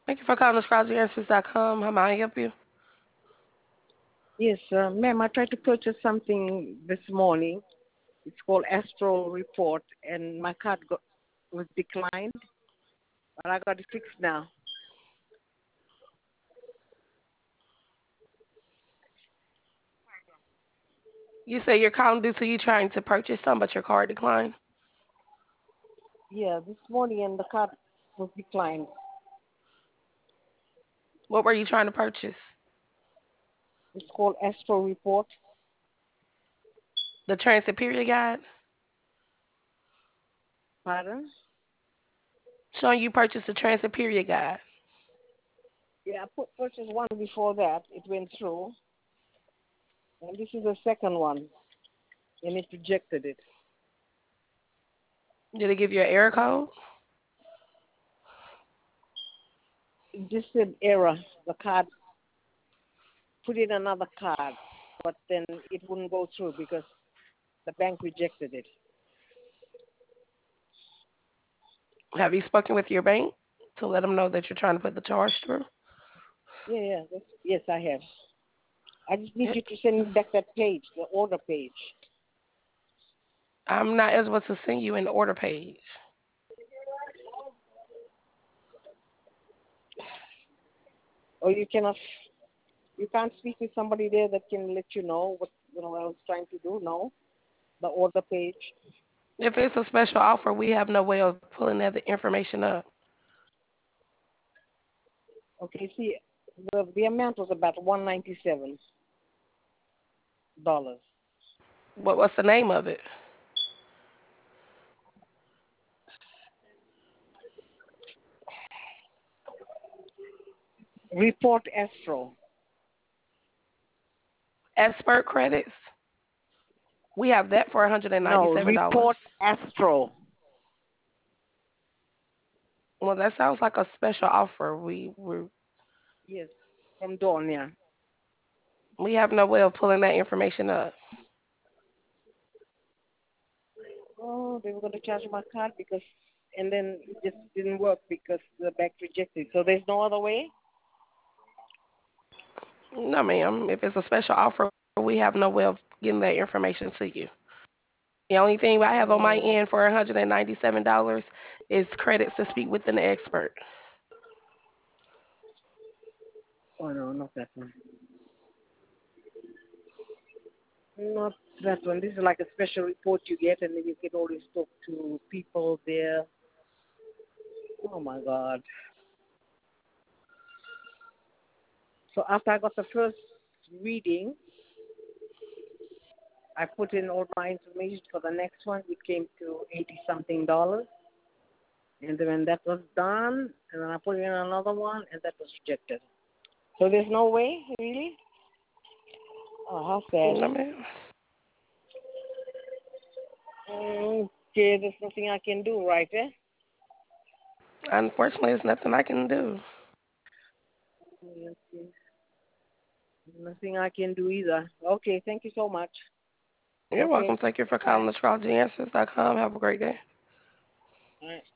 Thank you for calling astrologyanswers.com. How may I help you? Yes, ma'am, I tried to purchase something this morning. It's called Astro Report, and my was declined, but I got it fixed now. You say you're calling due to you trying to purchase some, but your card declined. Yeah, this morning, and the card was declined. What were you trying to purchase? It's called Astro Report. The transit period guide? Pardon? Showing you purchased the transit period guide. Yeah, I purchased one before that. It went through, and this is the second one, and it rejected it. Did it give you an error code? It just said error. The card, put in another card, but then it wouldn't go through because the bank rejected it. Have you spoken with your bank to let them know that you're trying to put the charge through? Yeah. Yes, I have. I just need you to send me back that page, the order page. I'm not able to send you an order page. Or you can't speak with somebody there that can let you know what I was trying to do. No, the order page. If it's a special offer, we have no way of pulling that information up. Okay, see, the amount was about $197. What's the name of it? Report Astro. Expert credits. We have that for No, $197. Report Astro. Well, that sounds like a special offer. Yes, from Dawn, yeah. We have no way of pulling that information up. Oh, they were going to charge my card and then it just didn't work because the bank rejected. So there's no other way? No, ma'am. If it's a special offer, we have no way of getting that information to you. The only thing I have on my Oh, end for $197 is credits to speak with an expert. oh no, not that one. Not that one. This is like a special report you get, and then you can always talk to people there. Oh my God. So after I got the first reading, I put in all my information for the next one. It came to 80 something dollars. And then when that was done, and then I put in another one, and that was rejected. So there's no way, really? Oh, how sad. No, ma'am. Okay, there's nothing I can do, right, eh? Unfortunately, there's nothing I can do. Okay. Nothing I can do either. Okay, thank you so much. You're welcome. Okay, Thank you for calling bye. astrologyanswers.com. Have a great day. All right.